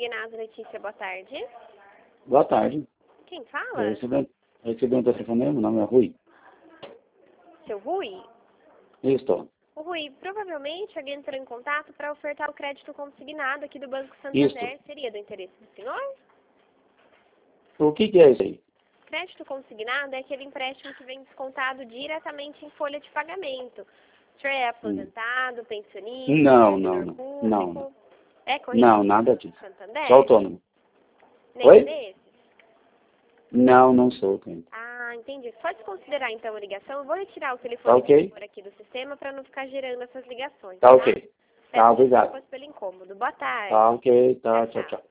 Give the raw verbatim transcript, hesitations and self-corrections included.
Consignado, Letícia, boa tarde. Boa tarde. Quem Eu fala? recebi, eu recebi um telefonema, meu nome é Rui. Seu Rui? Isso. O Rui, provavelmente alguém entrou em contato para ofertar o crédito consignado aqui do Banco Isso. Santander. Seria do interesse do senhor? O que, que é isso aí? Crédito consignado é aquele empréstimo que vem descontado diretamente em folha de pagamento. O senhor é aposentado, pensionista, Não, servidor não, não. público? Não, não. É corrente Não, do nada Banco disso. Santander? Sou autônomo. Nenhum Oi? desses? Não, não sou cliente. Ah, entendi. Pode considerar então a ligação. Eu vou retirar o Tá telefone ok? por aqui do sistema para não ficar gerando essas ligações, Tá tá? ok. Tá, Peço obrigado. desculpas pelo incômodo. Boa tarde. Tá ok, tá, Tchau, tchau, tchau. tchau.